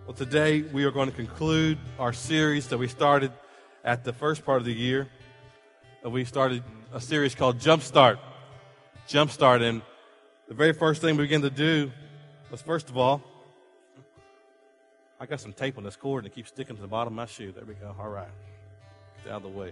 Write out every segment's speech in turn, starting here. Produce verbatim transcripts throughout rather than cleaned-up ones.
Well, today we are going to conclude our series that we started at the first part of the year. Uh, We started a series called Jumpstart. Jumpstart, and the very first thing we began to do was, first of all, I got some tape on this cord and it keeps sticking to the bottom of my shoe. There we go. All right. Get out of the way.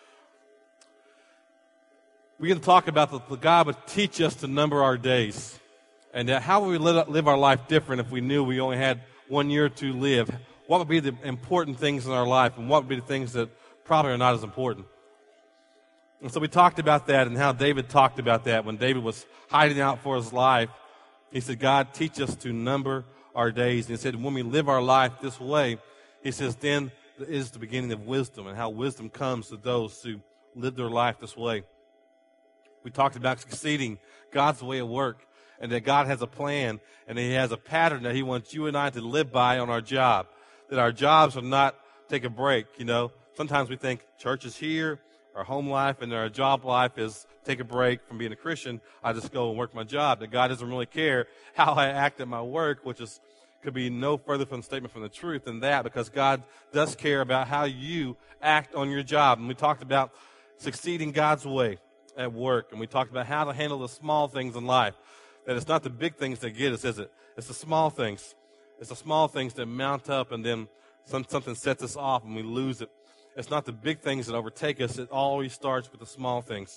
We're going to talk about the, the God would teach us to number our days, and that how would we live, live our life different if we knew we only had one year to live. What would be the important things in our life, and what would be the things that probably are not as important? And so we talked about that and how David talked about that when David was hiding out for his life. He said, God, teach us to number our days. And he said, when we live our life this way, he says, then is the beginning of wisdom, and how wisdom comes to those who live their life this way. We talked about succeeding, God's way of work, and that God has a plan, and He has a pattern that He wants you and I to live by on our job. That our jobs are not take a break, you know. Sometimes we think church is here, our home life, and our job life is take a break from being a Christian. I just go and work my job. That God doesn't really care how I act at my work, which is could be no further from the statement from the truth than that, because God does care about how you act on your job. And we talked about succeeding God's way at work, and we talked about how to handle the small things in life. That it's not the big things that get us, is it? It's the small things. It's the small things that mount up, and then some, something sets us off and we lose it. It's not the big things that overtake us. It always starts with the small things.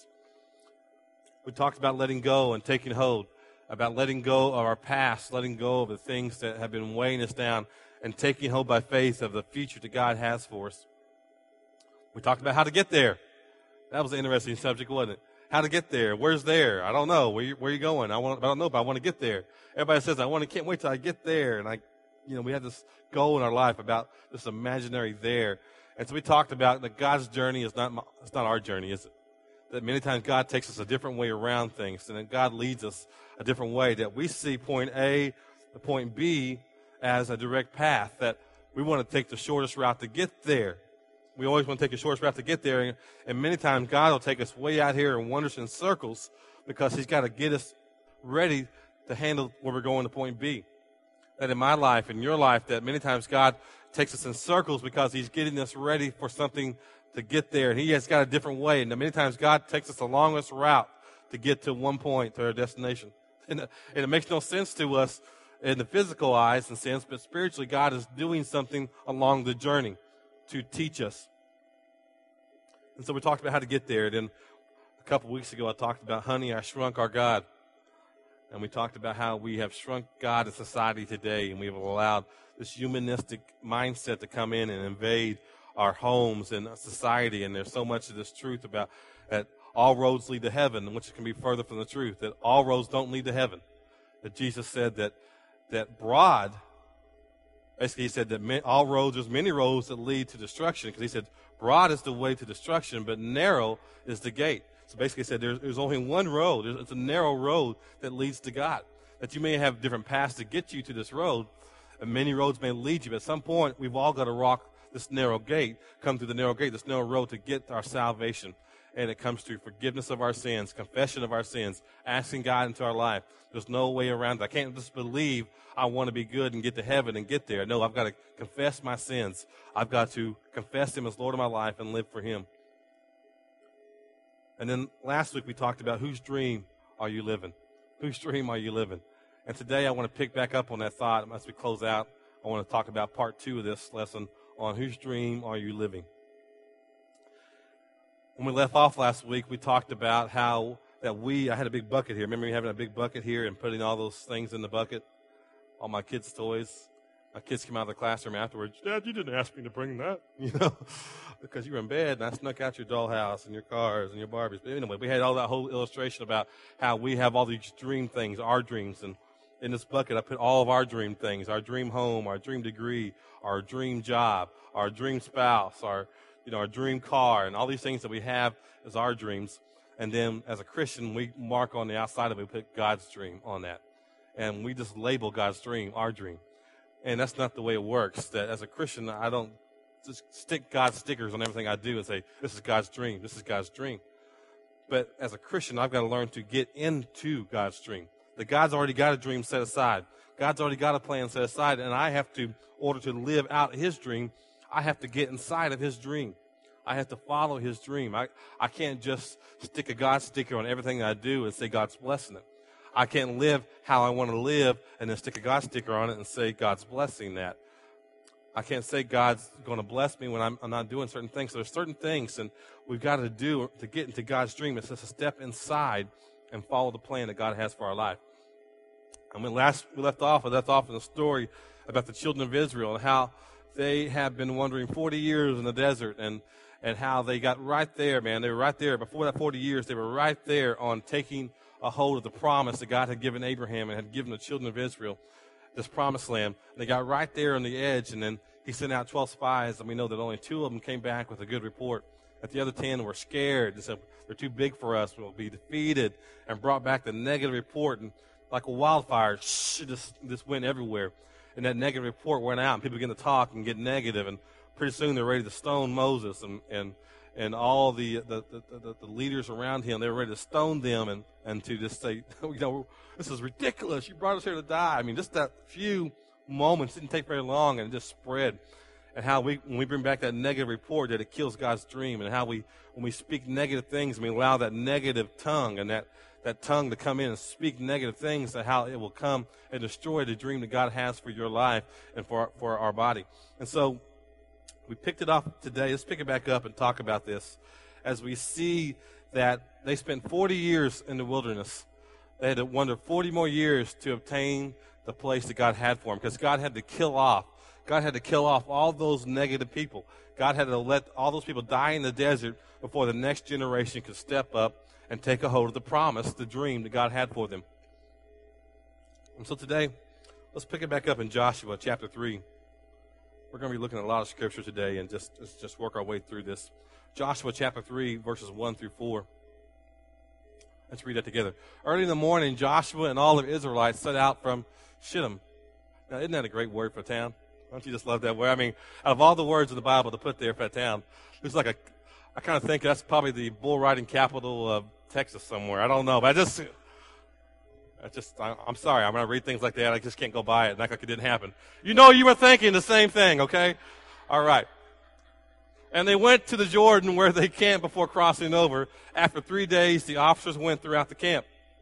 We talked about letting go and taking hold, about letting go of our past, letting go of the things that have been weighing us down, and taking hold by faith of the future that God has for us. We talked about how to get there. That was an interesting subject, wasn't it? How to get there. Where's there? I don't know. Where you, where you going? I want. I don't know, but I want to get there. Everybody says, I want to, can't wait till I get there. And I, you know, we had this goal in our life about this imaginary there. And so we talked about that God's journey is not, it's not our journey, is it? That many times God takes us a different way around things, and that God leads us a different way. That we see point A to point B as a direct path. That we want to take the shortest route to get there. We always want to take the shortest route to get there, and, and many times God will take us way out here and wander us in circles because He's got to get us ready to handle where we're going to point B. That in my life, in your life, that many times God takes us in circles because He's getting us ready for something to get there, and He has got a different way. And many times God takes us the longest route to get to one point, to our destination. And, and it makes no sense to us in the physical eyes and sense, but spiritually God is doing something along the journey to teach us. And so we talked about how to get there. Then a couple weeks ago I talked about, honey, I shrunk our God. And we talked about how we have shrunk God in society today, and we have allowed this humanistic mindset to come in and invade our homes and society. And there's so much of this truth about that all roads lead to heaven, which can be further from the truth, that all roads don't lead to heaven. That Jesus said that that broad, basically he said that many, all roads, there's many roads that lead to destruction, because he said broad is the way to destruction, but narrow is the gate. So basically he said there's, there's only one road. There's, it's a narrow road that leads to God. That you may have different paths to get you to this road, and many roads may lead you, but at some point we've all got to walk this narrow gate, come through the narrow gate, this narrow road to get our salvation. And it comes through forgiveness of our sins, confession of our sins, asking God into our life. There's no way around it. I can't just believe I want to be good and get to heaven and get there. No, I've got to confess my sins. I've got to confess Him as Lord of my life and live for Him. And then last week we talked about whose dream are you living? Whose dream are you living? And today I want to pick back up on that thought as we close out. I want to talk about part two of this lesson on whose dream are you living? When we left off last week, we talked about how that we, I had a big bucket here. Remember me having a big bucket here and putting all those things in the bucket? All my kids' toys. My kids came out of the classroom afterwards. Dad, you didn't ask me to bring that, you know, because you were in bed and I snuck out your dollhouse and your cars and your Barbies. But anyway, we had all that whole illustration about how we have all these dream things, our dreams. And in this bucket, I put all of our dream things, our dream home, our dream degree, our dream job, our dream spouse, our you know, our dream car, and all these things that we have as our dreams. And then as a Christian, we mark on the outside of it, we put God's dream on that. And we just label God's dream our dream. And that's not the way it works. That as a Christian, I don't just stick God's stickers on everything I do and say, this is God's dream, this is God's dream. But as a Christian, I've got to learn to get into God's dream. That God's already got a dream set aside. God's already got a plan set aside, and I have to, in order to live out his dream, I have to get inside of his dream. I have to follow his dream. I, I can't just stick a God sticker on everything I do and say God's blessing it. I can't live how I want to live and then stick a God sticker on it and say God's blessing that. I can't say God's going to bless me when I'm, I'm not doing certain things. So there's certain things and we've got to do to get into God's dream. It's just a step inside and follow the plan that God has for our life. And when last we left off, I left off in a story about the children of Israel and how they have been wandering forty years in the desert and, and how they got right there, man. They were right there. Before that forty years, they were right there on taking a hold of the promise that God had given Abraham and had given the children of Israel, this promised land. They got right there on the edge, and then he sent out twelve spies, and we know that only two of them came back with a good report. That the other ten were scared. They said, they're too big for us. We'll be defeated, and brought back the negative report. And like a wildfire, shh, it just, just went everywhere. And that negative report went out, and people began to talk and get negative, and pretty soon they're ready to stone Moses and, and, and all the the, the, the the leaders around him. They were ready to stone them and, and to just say, you know, this is ridiculous. You brought us here to die. I mean, just that few moments didn't take very long, and it just spread. And how we, when we bring back that negative report, that it kills God's dream, and how we, when we speak negative things, we allow that negative tongue and that, that tongue to come in and speak negative things, and how it will come and destroy the dream that God has for your life and for our, for our body. And so we picked it up today. Let's pick it back up and talk about this as we see that they spent forty years in the wilderness. They had to wander forty more years to obtain the place that God had for them, because God had to kill off. God had to kill off all those negative people. God had to let all those people die in the desert before the next generation could step up and take a hold of the promise, the dream that God had for them. And so today, let's pick it back up in Joshua chapter three. We're going to be looking at a lot of scripture today and just, just, just work our way through this. Joshua chapter three, verses one through four. Let's read that together. Early in the morning, Joshua and all of Israelites set out from Shittim. Now, isn't that a great word for a town? Don't you just love that word? I mean, out of all the words in the Bible to put there for a town, it's like a, I kind of think that's probably the bull riding capital of Texas somewhere. I don't know, but I just, I just, I, I'm sorry. I'm going to read things like that. I just can't go by it and act like it didn't happen. You know you were thinking the same thing, okay? All right. And they went to the Jordan where they camped before crossing over. After three days, the officers went throughout the camp.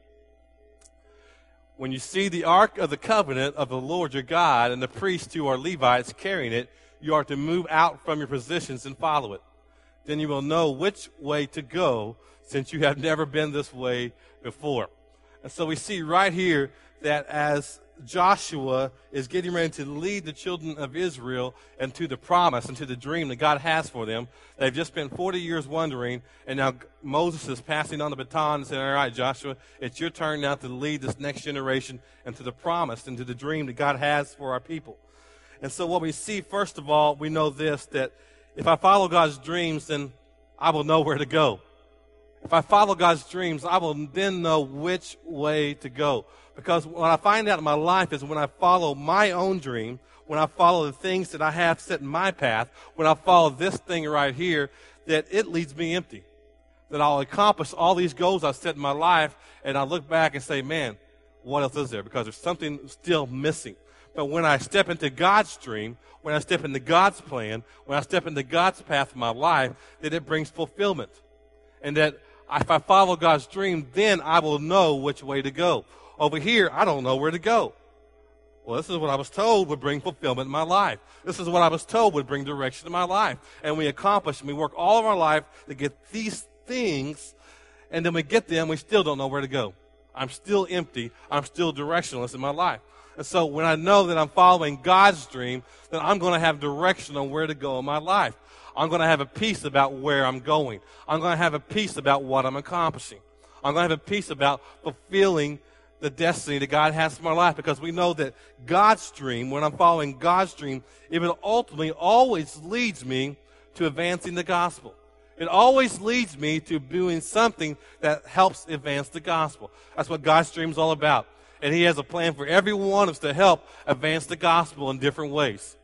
When you see the ark of the covenant of the Lord your God and the priests who are Levites carrying it, you are to move out from your positions and follow it. Then you will know which way to go, since you have never been this way before. And so we see right here that as Joshua is getting ready to lead the children of Israel into the promise, into the dream that God has for them, they've just spent forty years wandering, and now Moses is passing on the baton and saying, all right, Joshua, it's your turn now to lead this next generation into the promise, into the dream that God has for our people. And so what we see, first of all, we know this, that if I follow God's dreams, then I will know where to go. If I follow God's dreams, I will then know which way to go. Because what I find out in my life is when I follow my own dream, when I follow the things that I have set in my path, when I follow this thing right here, that it leaves me empty. That I'll accomplish all these goals I've set in my life, and I'll look back and say, man, what else is there? Because there's something still missing. But when I step into God's dream, when I step into God's plan, when I step into God's path in my life, that it brings fulfillment. And that if I follow God's dream, then I will know which way to go. Over here, I don't know where to go. Well, this is what I was told would bring fulfillment in my life. This is what I was told would bring direction in my life. And we accomplish and we work all of our life to get these things, and then we get them, we still don't know where to go. I'm still empty. I'm still directionless in my life. And so when I know that I'm following God's dream, then I'm going to have direction on where to go in my life. I'm going to have a peace about where I'm going. I'm going to have a peace about what I'm accomplishing. I'm going to have a peace about fulfilling the destiny that God has for my life, because we know that God's dream, when I'm following God's dream, it will ultimately always leads me to advancing the gospel. It always leads me to doing something that helps advance the gospel. That's what God's dream is all about. And He has a plan for every one of us to help advance the gospel in different ways.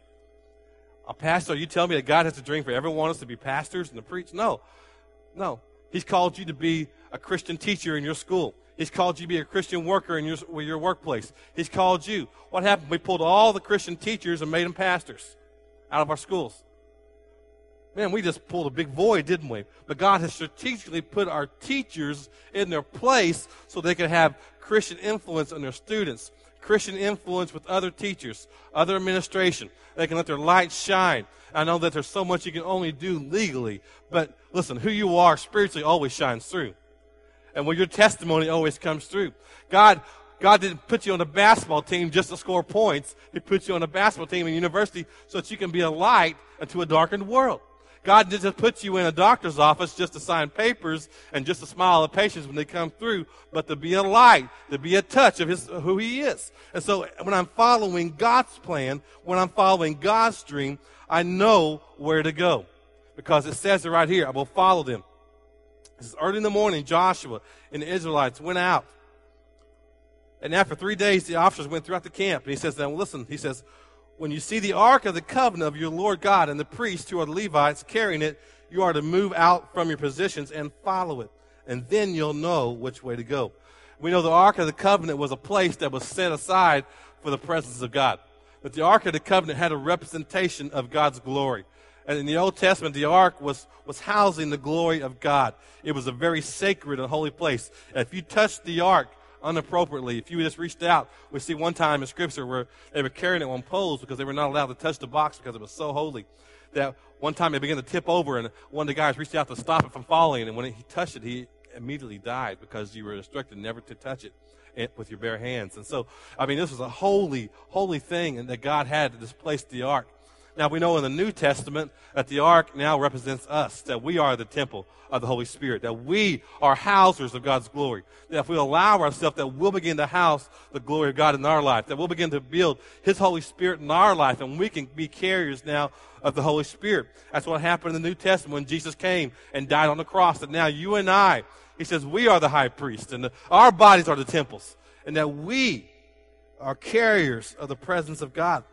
A pastor, are you telling me that God has a dream for every one of us to be pastors and to preach? No. No. He's called you to be a Christian teacher in your school. He's called you to be a Christian worker in your, your workplace. He's called you. What happened? We pulled all the Christian teachers and made them pastors out of our schools. Man, we just pulled a big void, didn't we? But God has strategically put our teachers in their place so they can have Christian influence on their students, Christian influence with other teachers, other administration. They can let their light shine. I know that there's so much you can only do legally, but listen, who you are spiritually always shines through. And when your testimony always comes through. God, God didn't put you on a basketball team just to score points. He put you on a basketball team in university so that you can be a light into a darkened world. God didn't just put you in a doctor's office just to sign papers and just to smile at patients when they come through, but to be a light, to be a touch of his, who he is. And so when I'm following God's plan, when I'm following God's dream, I know where to go. Because it says it right here, I will follow them. This is early in the morning, Joshua and the Israelites went out. And after three days, the officers went throughout the camp. And he says, now listen, he says, when you see the ark of the covenant of your Lord God and the priests who are the Levites carrying it, you are to move out from your positions and follow it. And then you'll know which way to go. We know the ark of the covenant was a place that was set aside for the presence of God. But the ark of the covenant had a representation of God's glory. And in the Old Testament, the ark was, was housing the glory of God. It was a very sacred and holy place. And if you touched the ark inappropriately, if you just reached out, we see one time in Scripture where they were carrying it on poles because they were not allowed to touch the box because it was so holy. That one time it began to tip over, and one of the guys reached out to stop it from falling, and when he touched it, he immediately died because you were instructed never to touch it with your bare hands. And so, I mean, this was a holy, holy thing and that God had to displace the ark. Now, we know in the New Testament that the ark now represents us, that we are the temple of the Holy Spirit, that we are housers of God's glory, that if we allow ourselves, that we'll begin to house the glory of God in our life, that we'll begin to build his Holy Spirit in our life, and we can be carriers now of the Holy Spirit. That's what happened in the New Testament when Jesus came and died on the cross, that now you and I, he says, we are the high priest, and the, our bodies are the temples, and that we are carriers of the presence of God.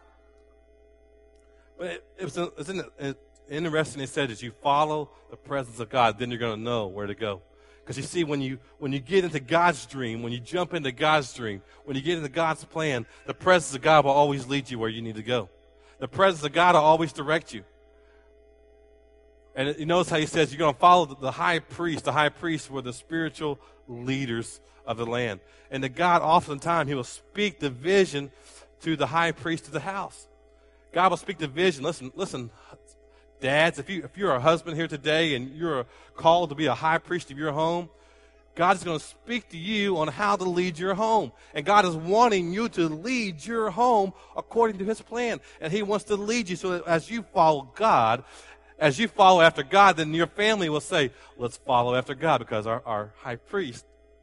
But it, it was isn't it interesting. It said, as you follow the presence of God, then you're going to know where to go. Because you see, when you when you get into God's dream, when you jump into God's dream, when you get into God's plan, the presence of God will always lead you where you need to go. The presence of God will always direct you. And you notice how he says you're going to follow the, the high priest. The high priests were the spiritual leaders of the land. And that God, oftentimes, he will speak the vision to the high priest of the house. God will speak the vision. Listen, listen, dads, if, you, if you're a husband here today and you're called to be a high priest of your home, God is going to speak to you on how to lead your home. And God is wanting you to lead your home according to his plan. And he wants to lead you so that as you follow God, as you follow after God, then your family will say, let's follow after God because our, our high priest,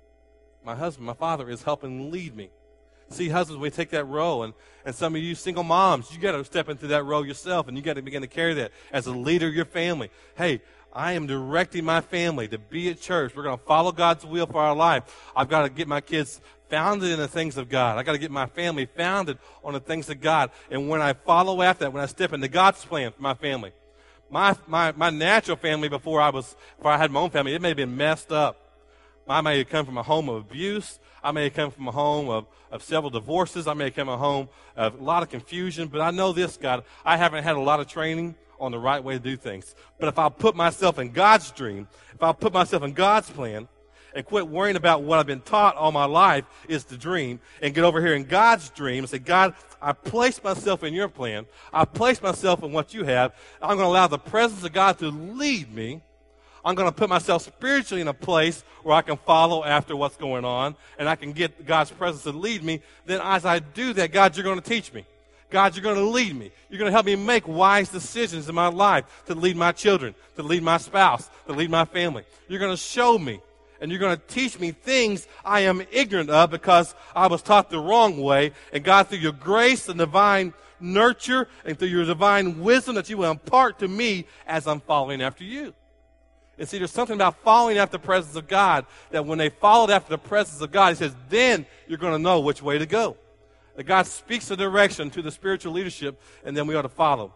my husband, my father, is helping lead me. See, husbands, we take that role, and, and some of you single moms, you got to step into that role yourself, and you got to begin to carry that as a leader of your family. Hey, I am directing my family to be at church. We're going to follow God's will for our life. I've got to get my kids founded in the things of God. I've got to get my family founded on the things of God. And when I follow after that, when I step into God's plan for my family, my my my natural family before I was before I had my own family, it may have been messed up. I may have come from a home of abuse. I may have come from a home of, of several divorces. I may have come from a home of a lot of confusion. But I know this, God, I haven't had a lot of training on the right way to do things. But if I put myself in God's dream, if I put myself in God's plan, and quit worrying about what I've been taught all my life is the dream, and get over here in God's dream and say, God, I place myself in your plan. I place myself in what you have. I'm going to allow the presence of God to lead me. I'm going to put myself spiritually in a place where I can follow after what's going on, and I can get God's presence to lead me. Then as I do that, God, you're going to teach me. God, you're going to lead me. You're going to help me make wise decisions in my life to lead my children, to lead my spouse, to lead my family. You're going to show me, and you're going to teach me things I am ignorant of because I was taught the wrong way. And God, through your grace and divine nurture and through your divine wisdom that you will impart to me as I'm following after you. And see, there's something about following after the presence of God that when they followed after the presence of God, he says, then you're going to know which way to go. That God speaks the direction to the spiritual leadership, and then we ought to follow.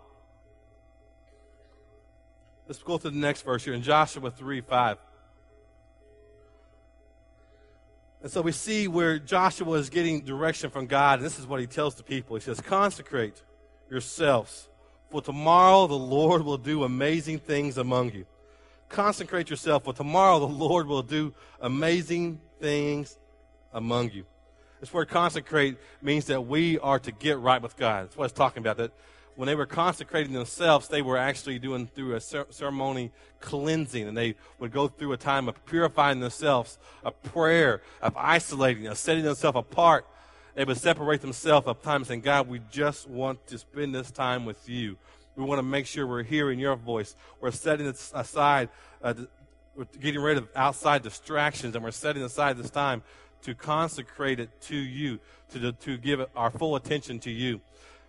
Let's go to the next verse here in Joshua three five. And so we see where Joshua is getting direction from God, and this is what he tells the people. He says, consecrate yourselves, for tomorrow the Lord will do amazing things among you. Consecrate yourself, for tomorrow the Lord will do amazing things among you. This word consecrate means that we are to get right with God. That's what it's talking about, that when they were consecrating themselves, they were actually doing through a ceremony cleansing, and they would go through a time of purifying themselves, a prayer, of isolating, of setting themselves apart. They would separate themselves of time saying, God, we just want to spend this time with you. We want to make sure we're hearing your voice. We're setting it aside, uh, we're getting rid of outside distractions, and we're setting aside this time to consecrate it to you, to, to give it our full attention to you.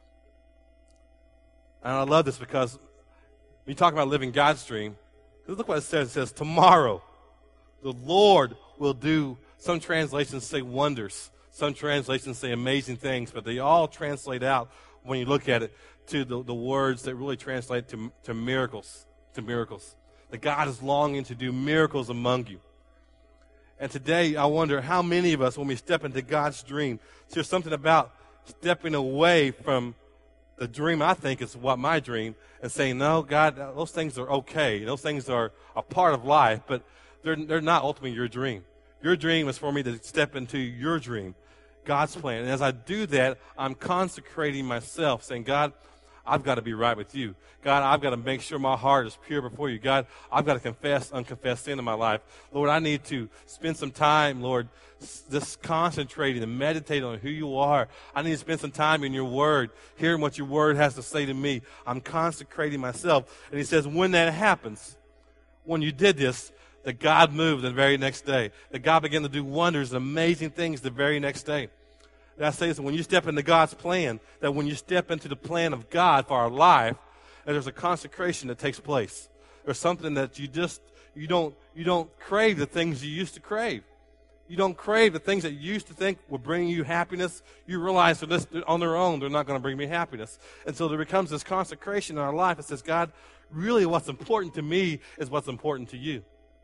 And I love this because when you talk about living God's dream, look what it says. It says, tomorrow the Lord will do, some translations say wonders. Some translations say amazing things, but they all translate out, when you look at it, to the, the words that really translate to, to miracles, to miracles. That God is longing to do miracles among you. And today, I wonder how many of us, when we step into God's dream, there's something about stepping away from the dream I think is what my dream, and saying, no, God, those things are okay. Those things are a part of life, but they're, they're not ultimately your dream. Your dream is for me to step into your dream, God's plan. And as I do that, I'm consecrating myself, saying, God, I've got to be right with you. God, I've got to make sure my heart is pure before you. God, I've got to confess unconfessed sin in my life. Lord, I need to spend some time, Lord, just concentrating and meditating on who you are. I need to spend some time in your word, hearing what your word has to say to me. I'm consecrating myself. And he says, when that happens, when you did this, that God moved the very next day. That God began to do wonders and amazing things the very next day. And I say this, when you step into God's plan, that when you step into the plan of God for our life, that there's a consecration that takes place. There's something that you just, you don't, you don't crave the things you used to crave. You don't crave the things that you used to think would bring you happiness. You realize that on their own, they're not going to bring me happiness. And so there becomes this consecration in our life that says, God, really what's important to me is what's important to you.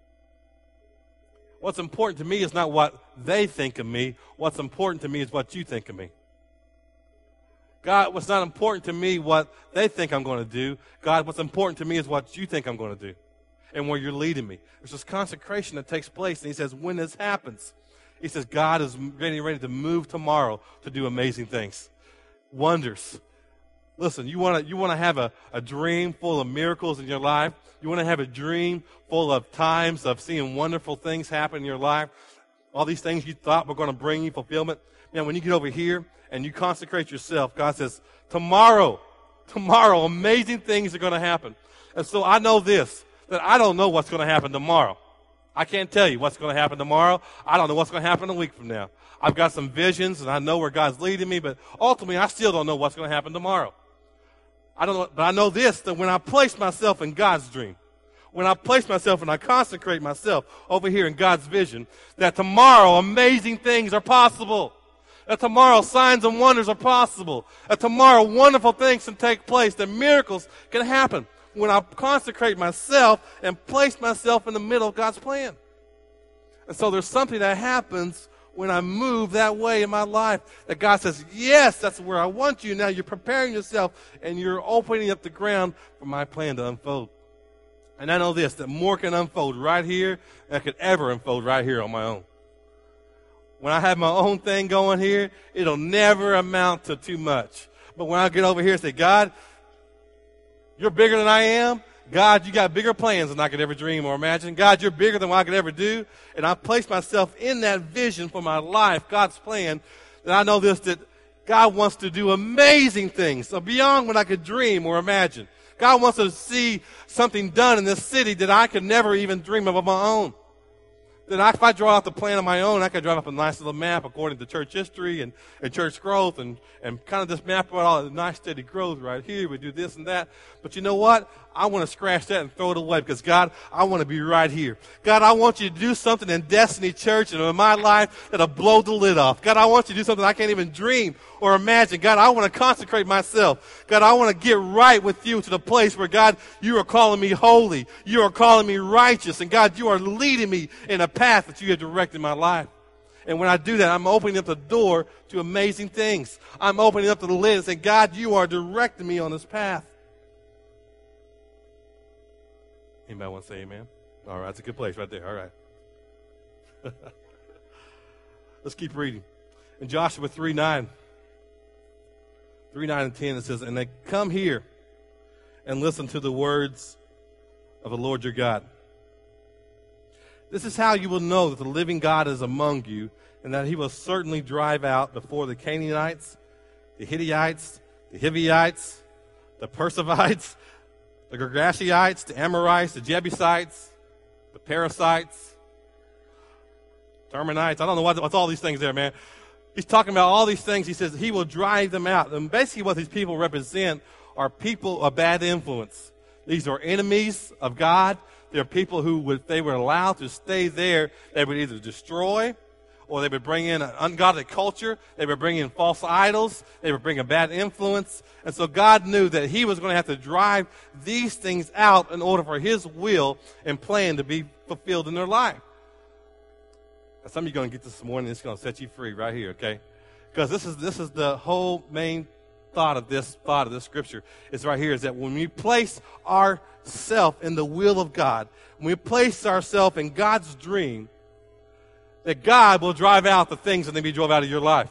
What's important to me is not what they think of me. What's important to me is what you think of me. God, what's not important to me what they think I'm going to do. God, what's important to me is what you think I'm going to do and where you're leading me. There's this consecration that takes place, and he says, when this happens, he says, God is getting ready to move tomorrow to do amazing things, wonders. Listen, you want to you want to have a, a dream full of miracles in your life? You want to have a dream full of times of seeing wonderful things happen in your life? All these things you thought were going to bring you fulfillment? Man, when you get over here and you consecrate yourself, God says, tomorrow, tomorrow, amazing things are going to happen. And so I know this, that I don't know what's going to happen tomorrow. I can't tell you what's going to happen tomorrow. I don't know what's going to happen a week from now. I've got some visions, and I know where God's leading me, but ultimately I still don't know what's going to happen tomorrow. I don't know, but I know this, that when I place myself in God's dream, when I place myself and I consecrate myself over here in God's vision, that tomorrow amazing things are possible. That tomorrow signs and wonders are possible. That tomorrow wonderful things can take place. That miracles can happen when I consecrate myself and place myself in the middle of God's plan. And so there's something that happens when I move that way in my life, that God says, yes, that's where I want you. Now you're preparing yourself and you're opening up the ground for my plan to unfold. And I know this, that more can unfold right here than could ever unfold right here on my own. When I have my own thing going here, it'll never amount to too much. But when I get over here and say, God, you're bigger than I am. God, you got bigger plans than I could ever dream or imagine. God, you're bigger than what I could ever do. And I place myself in that vision for my life, God's plan. And I know this, that God wants to do amazing things, so beyond what I could dream or imagine. God wants to see something done in this city that I could never even dream of on my own. That I, if I draw out the plan on my own, I could draw up a nice little map according to church history and, and church growth and, and kind of just map out all the nice steady growth right here. We do this and that. But you know what? I want to scratch that and throw it away because, God, I want to be right here. God, I want you to do something in Destiny Church and in my life that'll blow the lid off. God, I want you to do something I can't even dream or imagine. God, I want to consecrate myself. God, I want to get right with you to the place where, God, you are calling me holy. You are calling me righteous. And, God, you are leading me in a path that you have directed my life. And when I do that, I'm opening up the door to amazing things. I'm opening up the lid and saying, God, you are directing me on this path. Anybody want to say amen? All right, that's a good place right there. All right. Let's keep reading. In Joshua three nine, three nine and ten, it says, and they come here and listen to the words of the Lord your God. This is how you will know that the living God is among you, and that he will certainly drive out before the Canaanites, the Hittites, the Hivites, the Persivites, the Girgashites, the Amorites, the Jebusites, the Perizzites, Terminites. I don't know what, what's all these things there, man. He's talking about all these things. He says he will drive them out. And basically what these people represent are people of bad influence. These are enemies of God. They're people who, if they were allowed to stay there, they would either destroy, or they would bring in an ungodly culture. They would bring in false idols. They would bring a bad influence. And so God knew that he was going to have to drive these things out in order for his will and plan to be fulfilled in their life. Now, some of you are going to get this morning. It's going to set you free right here, okay? Because this is this is the whole main thought of this thought of this scripture is right here, is that when we place ourselves in the will of God, when we place ourselves in God's dream, that God will drive out the things that need to be drove out of your life.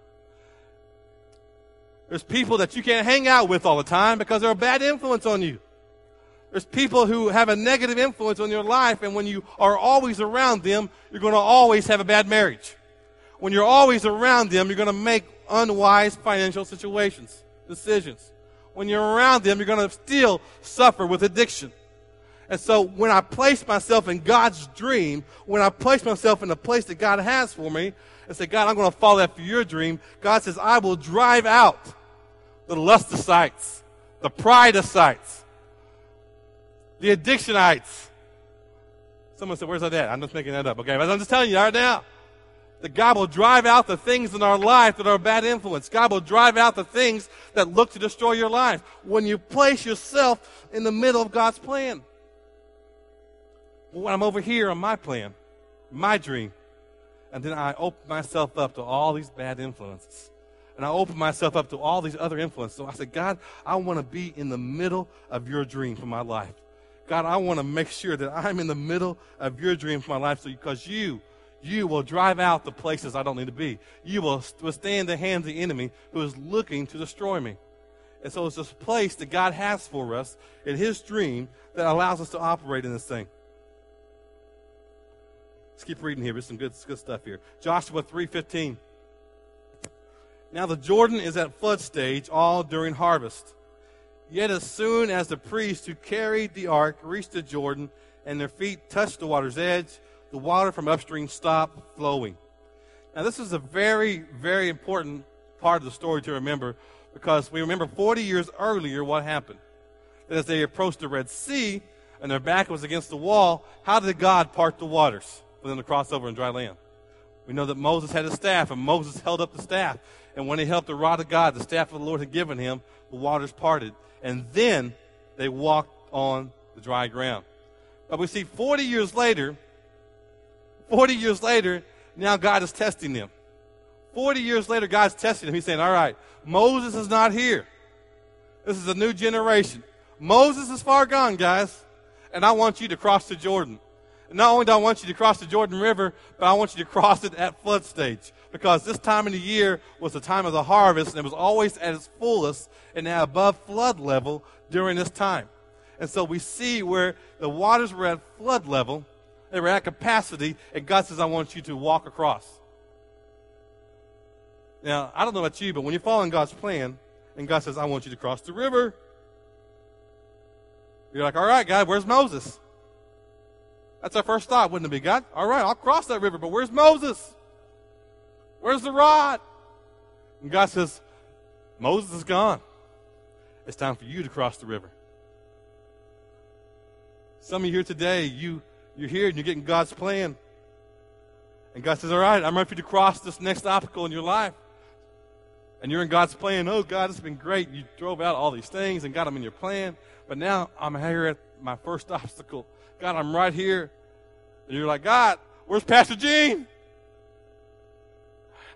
There's people that you can't hang out with all the time because they're a bad influence on you. There's people who have a negative influence on your life, and when you are always around them, you're going to always have a bad marriage. When you're always around them, you're going to make unwise financial situations, decisions. When you're around them, you're going to still suffer with addiction. And so when I place myself in God's dream, when I place myself in the place that God has for me, and say, God, I'm going to follow after your dream, God says, I will drive out the lusticites, the pridicites, the addictionites. Someone said, where's that at? I'm just making that up, okay? But I'm just telling you right now. That God will drive out the things in our life that are a bad influence. God will drive out the things that look to destroy your life when you place yourself in the middle of God's plan. When I'm over here on my plan, my dream, and then I open myself up to all these bad influences. And I open myself up to all these other influences. So I said, God, I want to be in the middle of your dream for my life. God, I want to make sure that I'm in the middle of your dream for my life, so because you You will drive out the places I don't need to be. You will withstand the hand of the enemy who is looking to destroy me. And so it's this place that God has for us in his dream that allows us to operate in this thing. Let's keep reading here. There's some good, good stuff here. Joshua three fifteen. Now the Jordan is at flood stage all during harvest. Yet as soon as the priests who carried the ark reached the Jordan and their feet touched the water's edge, the water from upstream stopped flowing. Now, this is a very, very important part of the story to remember, because we remember forty years earlier what happened. That as they approached the Red Sea and their back was against the wall, how did God part the waters for them to cross over in dry land? We know that Moses had a staff, and Moses held up the staff. And when he held the rod of God, the staff of the Lord had given him, the waters parted. And then they walked on the dry ground. But we see forty years later, forty years later, now God is testing them. forty years later, God's testing them. He's saying, all right, Moses is not here. This is a new generation. Moses is far gone, guys. And I want you to cross the Jordan. And not only do I want you to cross the Jordan River, but I want you to cross it at flood stage. Because this time of the year was the time of the harvest, and it was always at its fullest and now above flood level during this time. And so we see where the waters were at flood level, they were at capacity, and God says, I want you to walk across. Now, I don't know about you, but when you're following God's plan, and God says, I want you to cross the river, you're like, all right, God, where's Moses? That's our first thought, wouldn't it be, God? All right, I'll cross that river, but where's Moses? Where's the rod? And God says, Moses is gone. It's time for you to cross the river. Some of you here today, you You're here and you're getting God's plan. And God says, all right, I'm ready for you to cross this next obstacle in your life. And you're in God's plan. Oh, God, it's been great. You drove out all these things and got them in your plan. But now I'm here at my first obstacle. God, I'm right here. And you're like, God, where's Pastor Gene?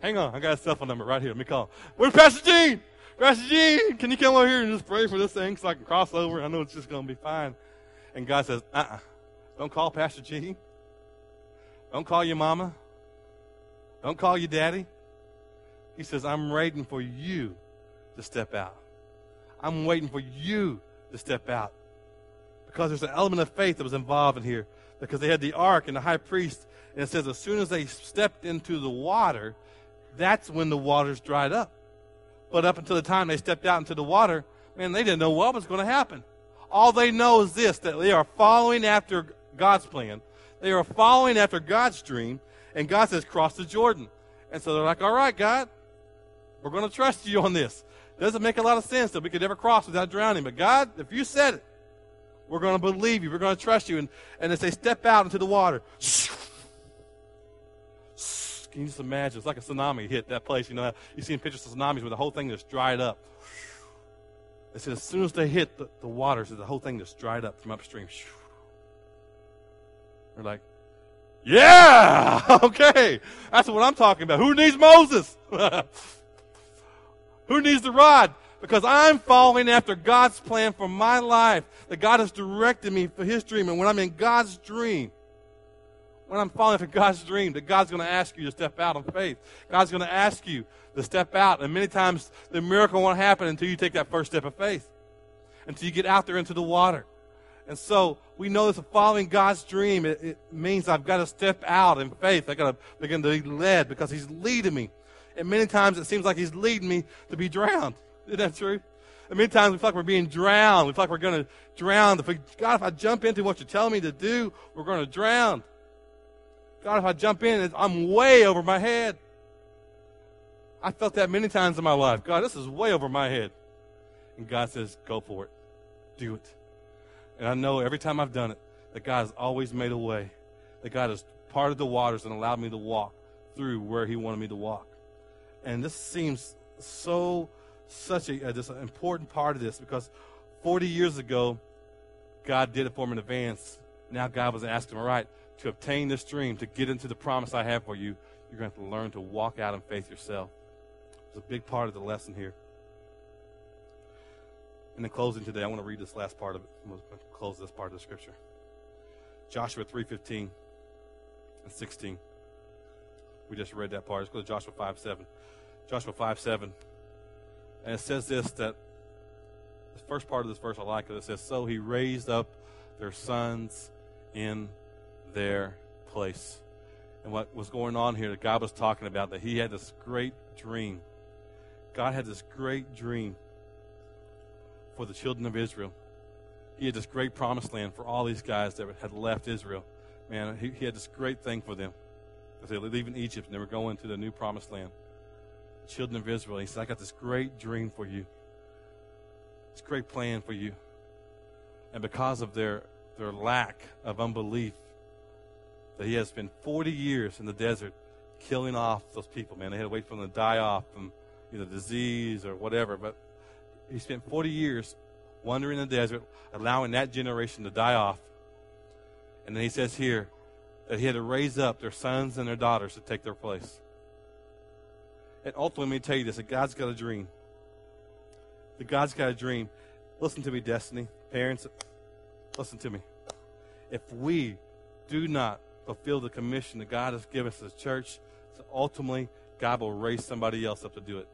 Hang on, I got a cell phone number right here. Let me call. Where's Pastor Gene? Pastor Gene, can you come over here and just pray for this thing so I can cross over? I know it's just going to be fine. And God says, uh-uh. Don't call Pastor Gene. Don't call your mama. Don't call your daddy. He says, I'm waiting for you to step out. I'm waiting for you to step out. Because there's an element of faith that was involved in here. Because they had the ark and the high priest. And it says as soon as they stepped into the water, that's when the waters dried up. But up until the time they stepped out into the water, man, they didn't know what was going to happen. All they know is this, that they are following after God's plan. They are following after God's dream. And God says, cross the Jordan. And so they're like, all right, God, we're going to trust you on this. Doesn't make a lot of sense that we could never cross without drowning. But God, if you said it, we're going to believe you. We're going to trust you. And, and as they step out into the water, can you just imagine? It's like a tsunami hit that place. You know, you've seen pictures of tsunamis where the whole thing just dried up. They said as soon as they hit the, the water, so the whole thing just dried up from upstream. They're like, yeah, okay. That's what I'm talking about. Who needs Moses? Who needs the rod? Because I'm following after God's plan for my life. That God has directed me for his dream. And when I'm in God's dream, when I'm following after God's dream, that God's going to ask you to step out in faith. God's going to ask you to step out. And many times the miracle won't happen until you take that first step of faith. Until you get out there into the water. And so we know that following God's dream, it, it means I've got to step out in faith. I've got to begin to be led because he's leading me. And many times it seems like he's leading me to be drowned. Isn't that true? And many times we feel like we're being drowned. We feel like we're going to drown. If we, God, if I jump into what you're telling me to do, we're going to drown. God, if I jump in, I'm way over my head. I felt that many times in my life. God, this is way over my head. And God says, go for it. Do it. And I know every time I've done it, that God has always made a way. That God has parted the waters and allowed me to walk through where he wanted me to walk. And this seems so, such a, a just an important part of this because forty years ago, God did it for me in advance. Now God was asking, all right, to obtain this dream, to get into the promise I have for you, you're going to have to learn to walk out in faith yourself. It's a big part of the lesson here. And in closing today, I want to read this last part of it. I'm going to close this part of the scripture. Joshua three fifteen and sixteen. We just read that part. Let's go to Joshua five seven. Joshua five seven. And it says this, that the first part of this verse I like it. It says, so he raised up their sons in their place. And what was going on here that God was talking about, that he had this great dream. God had this great dream for the children of Israel. He had this great promised land for all these guys that had left Israel. Man, he, he had this great thing for them. Because they were leaving Egypt and they were going to the new promised land. The children of Israel. He said, I got this great dream for you. This great plan for you. And because of their, their lack of unbelief, that he has spent forty years in the desert killing off those people, man. They had to wait for them to die off from either disease or whatever. But he spent forty years wandering in the desert, allowing that generation to die off. And then he says here that he had to raise up their sons and their daughters to take their place. And ultimately, let me tell you this, that God's got a dream. That God's got a dream. Listen to me, Destiny. Parents, listen to me. If we do not fulfill the commission that God has given us as a church, so ultimately, God will raise somebody else up to do it.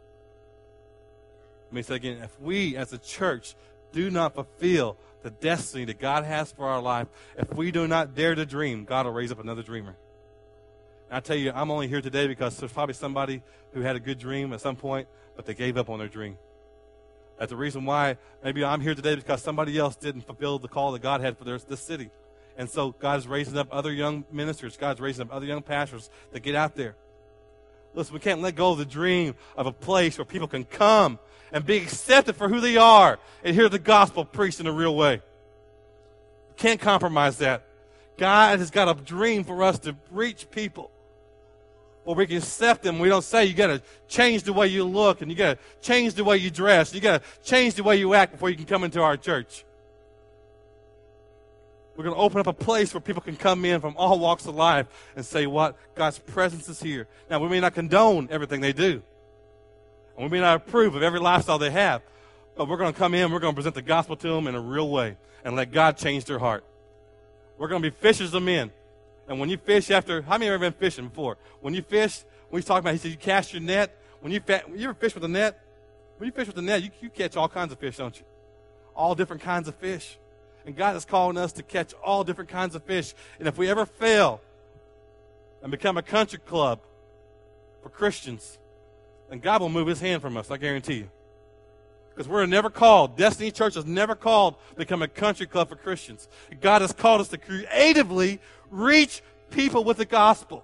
Let me say again, if we as a church do not fulfill the destiny that God has for our life, if we do not dare to dream, God will raise up another dreamer. And I tell you, I'm only here today because there's probably somebody who had a good dream at some point, but they gave up on their dream. That's the reason why maybe I'm here today, because somebody else didn't fulfill the call that God had for their, this city. And so God's raising up other young ministers. God's raising up other young pastors to get out there. Listen, we can't let go of the dream of a place where people can come and be accepted for who they are and hear the gospel preached in a real way. Can't compromise that. God has got a dream for us to reach people where we can accept them. We don't say you got to change the way you look and you got to change the way you dress. You got to change the way you act before you can come into our church. We're going to open up a place where people can come in from all walks of life and say, what? God's presence is here. Now, we may not condone everything they do. And we may not approve of every lifestyle they have. But we're going to come in, we're going to present the gospel to them in a real way and let God change their heart. We're going to be fishers of men. And when you fish after, how many have ever been fishing before? When you fish, when he's talking about, he said you cast your net. When you, fa- you ever fish with a net? When you fish with a net, you, you catch all kinds of fish, don't you? All different kinds of fish. And God is calling us to catch all different kinds of fish. And if we ever fail and become a country club for Christians, then God will move his hand from us, I guarantee you. Because we're never called, Destiny Church is never called to become a country club for Christians. God has called us to creatively reach people with the gospel.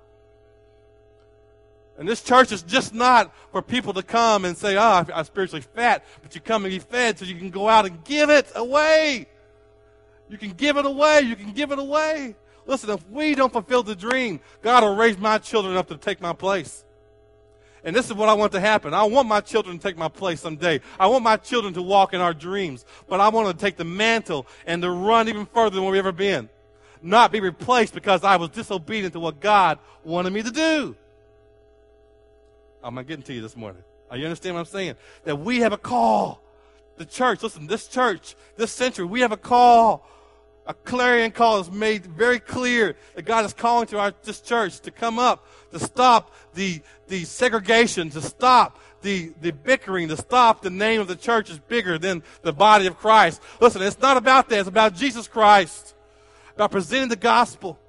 And this church is just not for people to come and say, oh, I'm spiritually fat, but you come and be fed so you can go out and give it away. You can give it away. You can give it away. Listen, if we don't fulfill the dream, God will raise my children up to take my place. And this is what I want to happen. I want my children to take my place someday. I want my children to walk in our dreams. But I want to take the mantle and to run even further than we've ever been. Not be replaced because I was disobedient to what God wanted me to do. I'm not getting to you this morning. Are you understand what I'm saying? That we have a call. The church, listen, this church, this century, we have a call. A clarion call is made very clear that God is calling to our this church to come up, to stop the the segregation, to stop the, the bickering, to stop the name of the church is bigger than the body of Christ. Listen, it's not about that. It's about Jesus Christ, about presenting the gospel.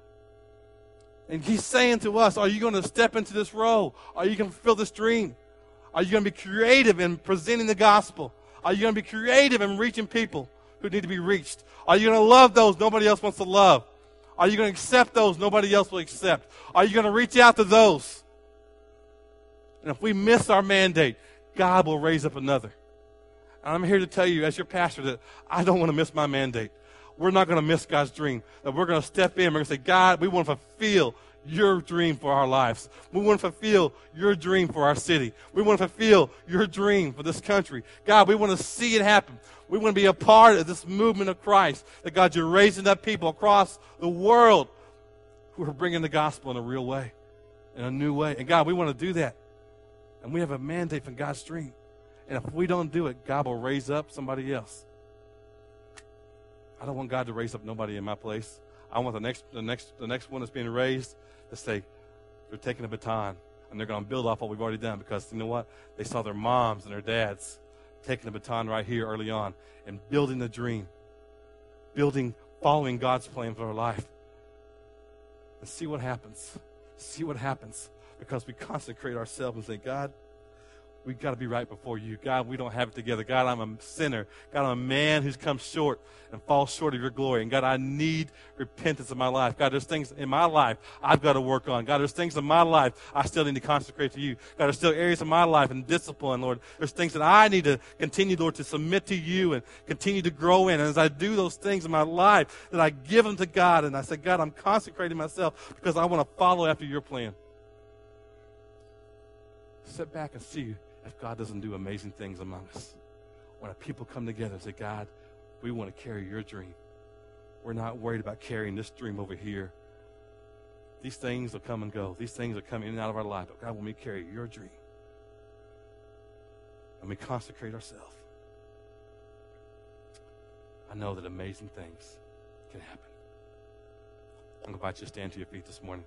And he's saying to us, are you going to step into this role? Are you going to fulfill this dream? Are you going to be creative in presenting the gospel? Are you going to be creative in reaching people who need to be reached? Are you going to love those nobody else wants to love? Are you going to accept those nobody else will accept? Are you going to reach out to those? And if we miss our mandate, God will raise up another. And I'm here to tell you as your pastor that I don't want to miss my mandate. We're not going to miss God's dream. That we're going to step in. We're going to say, God, we want to fulfill your dream for our lives. We want to fulfill your dream for our city. We want to fulfill your dream for this country. God, we want to see it happen. We want to be a part of this movement of Christ. That, God, you're raising up people across the world who are bringing the gospel in a real way, in a new way. And, God, we want to do that. And we have a mandate from God's dream. And if we don't do it, God will raise up somebody else. I don't want God to raise up nobody in my place. I want the next, the next, the next one that's being raised to say, they're taking a baton and they're going to build off what we've already done, because you know what? They saw their moms and their dads taking the baton right here early on and building the dream, building, following God's plan for their life. And see what happens. See what happens because we consecrate ourselves and say, God, we've got to be right before you. God, we don't have it together. God, I'm a sinner. God, I'm a man who's come short and falls short of your glory. And God, I need repentance in my life. God, there's things in my life I've got to work on. God, there's things in my life I still need to consecrate to you. God, there's still areas in my life and discipline, Lord. There's things that I need to continue, Lord, to submit to you and continue to grow in. And as I do those things in my life, that I give them to God. And I say, God, I'm consecrating myself because I want to follow after your plan. Sit back and see if God doesn't do amazing things among us. When people come together and say, God, we want to carry your dream. We're not worried about carrying this dream over here. These things will come and go. These things will come in and out of our life. But God, when we carry your dream, and we consecrate ourselves, I know that amazing things can happen. I'm going to invite you to stand to your feet this morning.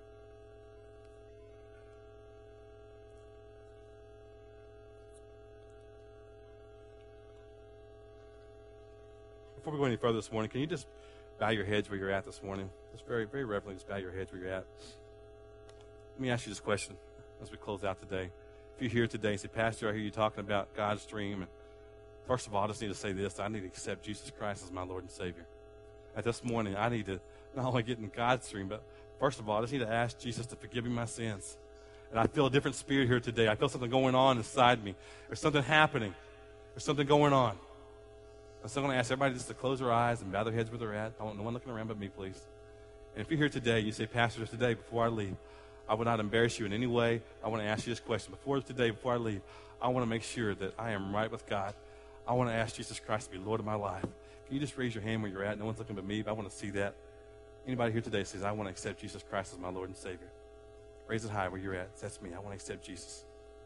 Before we go any further this morning, can you just bow your heads where you're at this morning? Just very, very reverently, just bow your heads where you're at. Let me ask you this question as we close out today. If you're here today and say, Pastor, I hear you talking about God's dream. And first of all, I just need to say this. I need to accept Jesus Christ as my Lord and Savior. At this morning, I need to not only get in God's dream, but first of all, I just need to ask Jesus to forgive me my sins. And I feel a different spirit here today. I feel something going on inside me. There's something happening. There's something going on. I'm still going to ask everybody just to close their eyes and bow their heads where they're at. I want no one looking around but me, please. And if you're here today, you say, Pastor, today, before I leave, I will not embarrass you in any way. I want to ask you this question. Before today, before I leave, I want to make sure that I am right with God. I want to ask Jesus Christ to be Lord of my life. Can you just raise your hand where you're at? No one's looking but me, but I want to see that. Anybody here today says, I want to accept Jesus Christ as my Lord and Savior? Raise it high where you're at. That's me. I want to accept Jesus.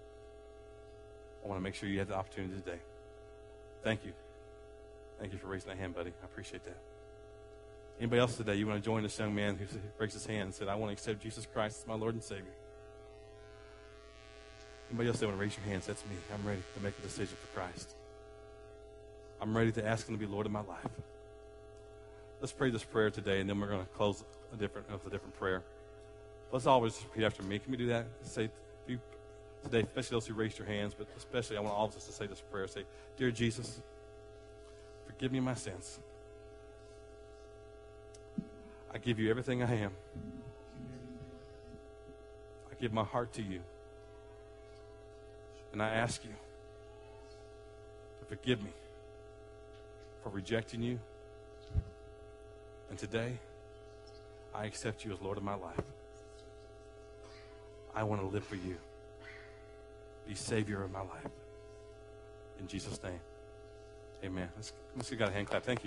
I want to make sure you have the opportunity today. Thank you. Thank you for raising that hand, buddy. I appreciate that. Anybody else today, you want to join this young man who raised his hand and said, I want to accept Jesus Christ as my Lord and Savior? Anybody else that want to raise your hands? That's me. I'm ready to make a decision for Christ. I'm ready to ask him to be Lord of my life. Let's pray this prayer today, and then we're going to close a different, with a different prayer. Let's always repeat after me. Can we do that? Say you, today, especially those who raised your hands, but especially I want all of us to say this prayer. Say, Dear Jesus, forgive me my sins. I give you everything I am. I give my heart to you. And I ask you to forgive me for rejecting you. And today, I accept you as Lord of my life. I want to live for you. Be Savior of my life. In Jesus' name, amen. Let's, let's give God a hand clap. Thank you.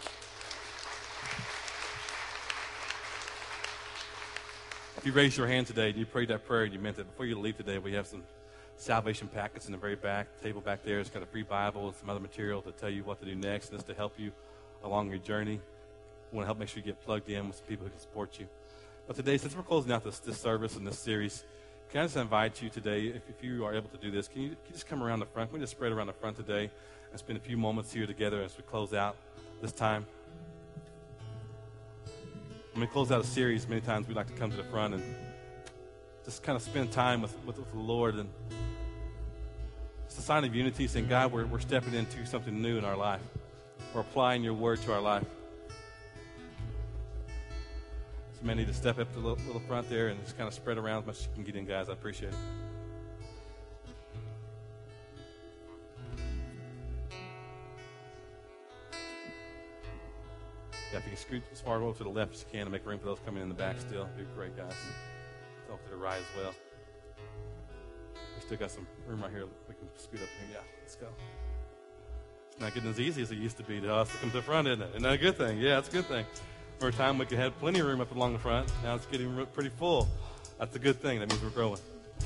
If you raised your hand today and you prayed that prayer and you meant it, before you leave today, we have some salvation packets in the very back. The table back there has got a free Bible and some other material to tell you what to do next, and this to help you along your journey. We want to help make sure you get plugged in with some people who can support you. But today, since we're closing out this, this service and this series, can I just invite you today, if, if you are able to do this, can you, can you just come around the front? Can we just spread around the front today and spend a few moments here together as we close out this time? When we close out a series, many times we like to come to the front and just kind of spend time with, with, with the Lord. And it's a sign of unity, saying, God, we're, we're stepping into something new in our life. We're applying your word to our life. So many to step up to the little, little front there and just kind of spread around as much as you can get in, guys. I appreciate it. Yeah, if you can scoot as far over to the left as you can to make room for those coming in the back still, be great, guys. Over to the right as well. We still got some room right here. We can scoot up here. Yeah, let's go. It's not getting as easy as it used to be to us to come to the front, isn't it? Isn't that a good thing? Yeah, it's a good thing. For a time, we could have plenty of room up along the front. Now it's getting pretty full. That's a good thing. That means we're growing.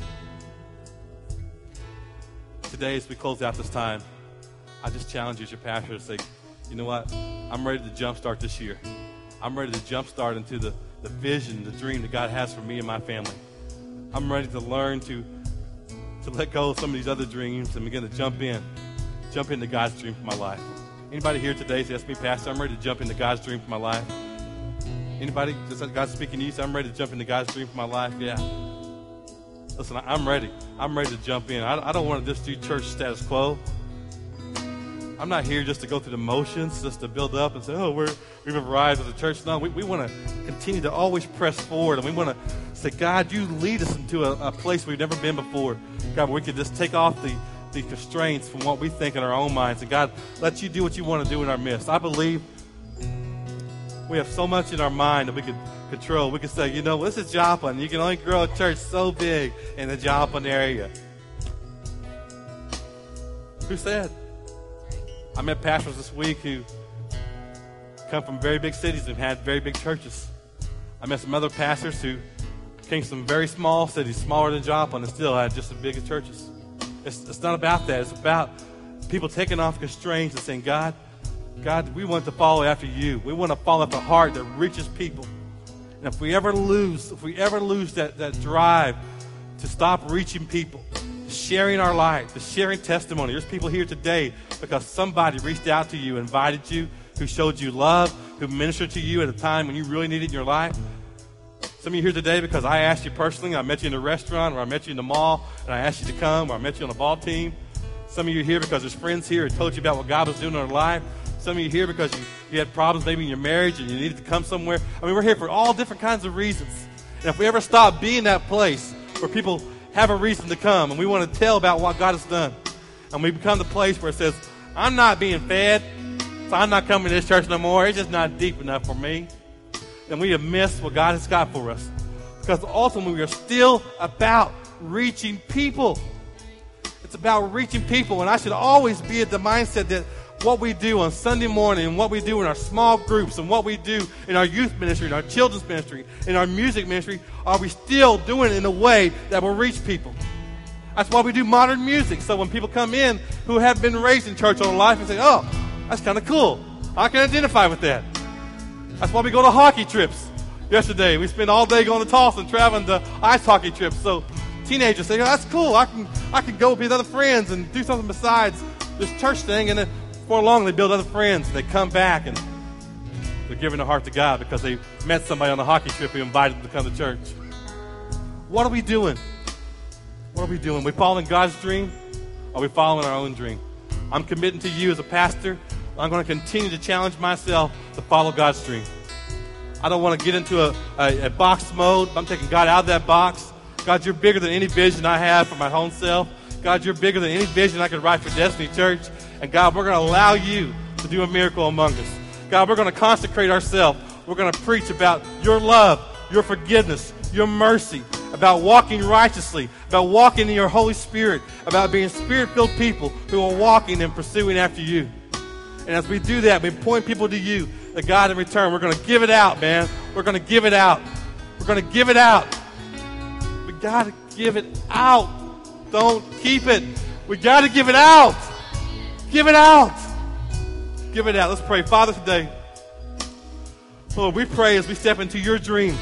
Today, as we close out this time, I just challenge you as your pastor to say, you know what? I'm ready to jumpstart this year. I'm ready to jumpstart into the, the vision, the dream that God has for me and my family. I'm ready to learn to, to let go of some of these other dreams and begin to jump in. Jump into God's dream for my life. Anybody here today say, that's me, Pastor, I'm ready to jump into God's dream for my life? Anybody? Just like God's speaking to you, say, I'm ready to jump into God's dream for my life? Yeah. Listen, I'm ready. I'm ready to jump in. I, I don't want to just do church status quo. I'm not here just to go through the motions, just to build up and say, oh, we're, we've arrived as a church. No, we, we want to continue to always press forward. And we want to say, God, you lead us into a, a place we've never been before. God, where we can just take off the, the constraints from what we think in our own minds. And God, let you do what you want to do in our midst. I believe we have so much in our mind that we can control. We can say, you know, this is Joplin. You can only grow a church so big in the Joplin area. Who said? I met pastors this week who come from very big cities and had very big churches. I met some other pastors who came from very small cities, smaller than Joplin, and still had just as big as churches. It's, it's not about that. It's about people taking off constraints and saying, God, God, we want to follow after you. We want to follow after a heart that reaches people. And if we ever lose, if we ever lose that, that drive to stop reaching people, sharing our life, the sharing testimony. There's people here today because somebody reached out to you, invited you, who showed you love, who ministered to you at a time when you really needed it in your life. Some of you here today because I asked you personally, I met you in a restaurant, or I met you in the mall, and I asked you to come, or I met you on a ball team. Some of you are here because there's friends here who told you about what God was doing in their life. Some of you are here because you, you had problems maybe in your marriage and you needed to come somewhere. I mean, we're here for all different kinds of reasons. And if we ever stop being that place where people have a reason to come, and we want to tell about what God has done. And we become the place where it says, I'm not being fed, so I'm not coming to this church no more. It's just not deep enough for me. Then we have missed what God has got for us. Because ultimately we are still about reaching people. It's about reaching people. And I should always be at the mindset that what we do on Sunday morning and what we do in our small groups and what we do in our youth ministry, in our children's ministry, in our music ministry, are we still doing it in a way that will reach people? That's why we do modern music. So when people come in who have been raised in church all their life and say, oh, that's kind of cool. I can identify with that. That's why we go to hockey trips. Yesterday, we spent all day going to Tulsa and traveling to ice hockey trips. So teenagers say, oh, that's cool. I can I can go with other friends and do something besides this church thing. And then before long, they build other friends. And they come back and they're giving their heart to God because they met somebody on the hockey trip who invited them to come to church. What are we doing? What are we doing? Are we following God's dream? Or are we following our own dream? I'm committing to you as a pastor. I'm going to continue to challenge myself to follow God's dream. I don't want to get into a, a, a box mode. I'm taking God out of that box. God, you're bigger than any vision I have for my own self. God, you're bigger than any vision I could write for Destiny Church. And God, we're going to allow you to do a miracle among us. God, we're going to consecrate ourselves. We're going to preach about your love, your forgiveness, your mercy, about walking righteously, about walking in your Holy Spirit, about being Spirit-filled people who are walking and pursuing after you. And as we do that, we point people to you, that God, in return, we're going to give it out, man. We're going to give it out. We're going to give it out. We got to give it out. Don't keep it. We got to give it out. Give it out. Give it out. Let's pray. Father, today, Lord, we pray as we step into your dream.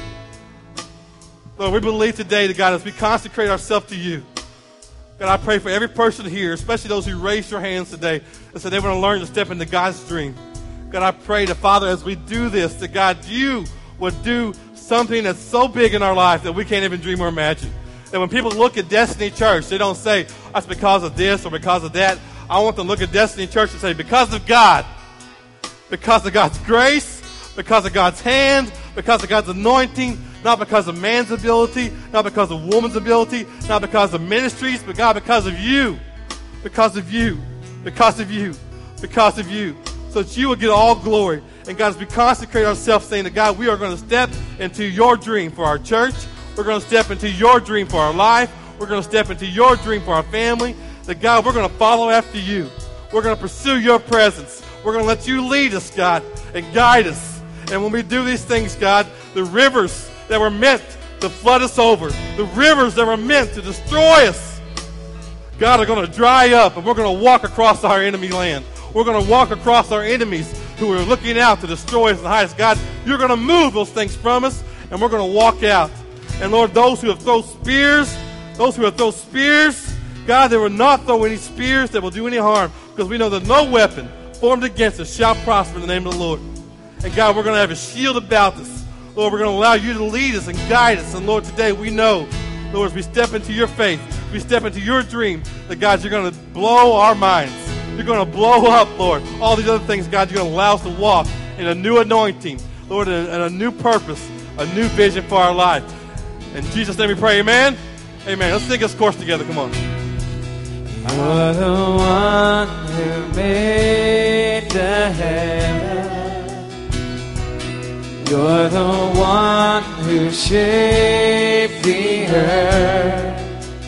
Lord, we believe today that, God, as we consecrate ourselves to you, God, I pray for every person here, especially those who raised their hands today and said they want to learn to step into God's dream. God, I pray that, Father, as we do this, that, God, you would do something that's so big in our life that we can't even dream or imagine. That when people look at Destiny Church, they don't say, that's because of this or because of that. I want them to look at Destiny Church and say, because of God, because of God's grace, because of God's hand, because of God's anointing, not because of man's ability, not because of woman's ability, not because of ministries, but God, because of you, because of you, because of you, because of you, so that you will get all glory. And God, as we consecrate ourselves, saying that, God, we are going to step into your dream for our church. We're going to step into your dream for our life. We're going to step into your dream for our family. That, God, we're going to follow after you. We're going to pursue your presence. We're going to let you lead us, God, and guide us. And when we do these things, God, the rivers that were meant to flood us over, the rivers that were meant to destroy us, God, are going to dry up, and we're going to walk across our enemy land. We're going to walk across our enemies who are looking out to destroy us and hide us. God, you're going to move those things from us, and we're going to walk out. And Lord, those who have thrown spears, those who have thrown spears, God, they will not throw any spears that will do any harm, because we know that no weapon formed against us shall prosper in the name of the Lord. And God, we're going to have a shield about us. Lord, we're going to allow you to lead us and guide us. And Lord, today we know, Lord, as we step into your faith, we step into your dream, that God, you're going to blow our minds. You're going to blow up, Lord, all these other things. God, you're going to allow us to walk in a new anointing, Lord, and a, a new purpose, a new vision for our life. In Jesus' name we pray, amen? Amen. Let's sing this chorus together. Come on. You're the one who made the heaven. You're the one who shaped the earth.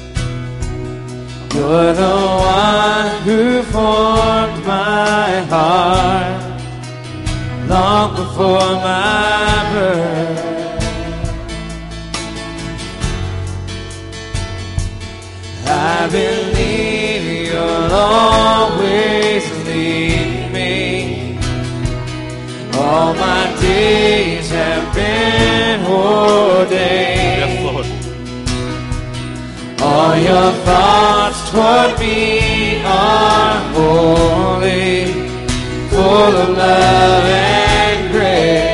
You're the one who formed my heart long before my birth. I believe you'll always lead me. All my days have been ordained. Yes, Lord. All your thoughts toward me are holy, full of love and grace.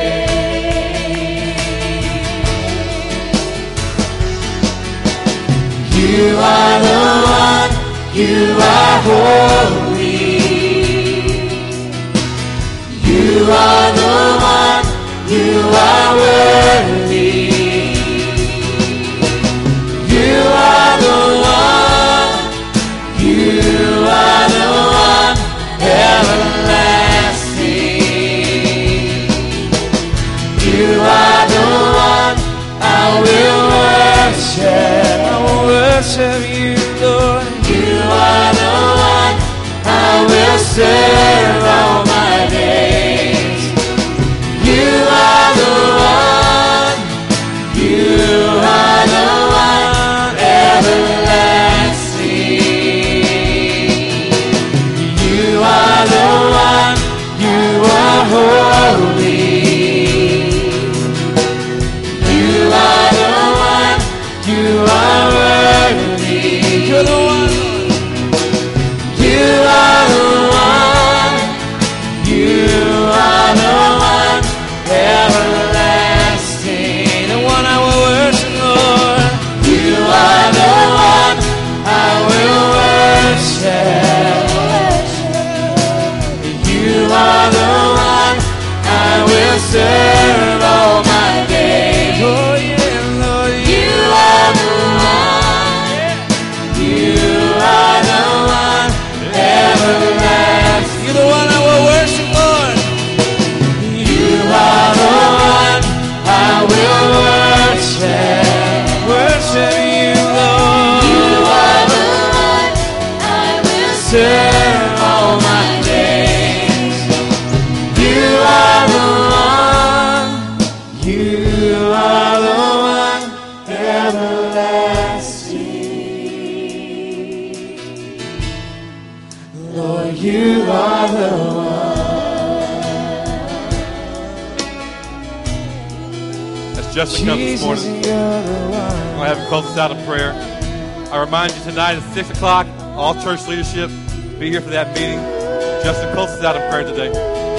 You are the one, you are holy. You are the one, you are worthy. You are the one, you are the one, everlasting. You are the one, I will worship. I will worship you, Lord. You are the one, I will serve. Justin comes this morning, I'm going to have him close us out in prayer. I remind you tonight at six o'clock, all church leadership, be here for that meeting. Justin, close us out in prayer today.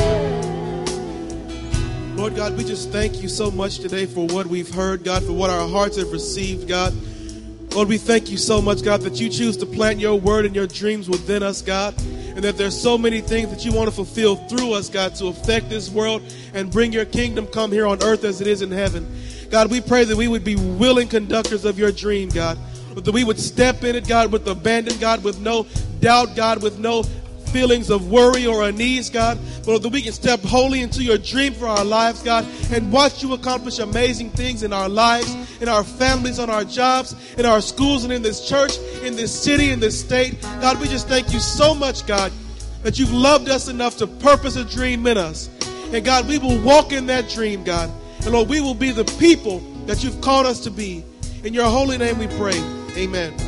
Lord God, we just thank you so much today for what we've heard, God, for what our hearts have received, God. Lord, we thank you so much, God, that you choose to plant your word and your dreams within us, God, and that there's so many things that you want to fulfill through us, God, to affect this world and bring your kingdom come here on earth as it is in heaven. God, we pray that we would be willing conductors of your dream, God, that we would step in it, God, with abandon, God, with no doubt, God, with no feelings of worry or unease, God, but that we can step wholly into your dream for our lives, God, and watch you accomplish amazing things in our lives, in our families, on our jobs, in our schools, and in this church, in this city, in this state. God, we just thank you so much, God, that you've loved us enough to purpose a dream in us. And God, we will walk in that dream, God. And Lord, we will be the people that you've called us to be. In your holy name we pray. Amen.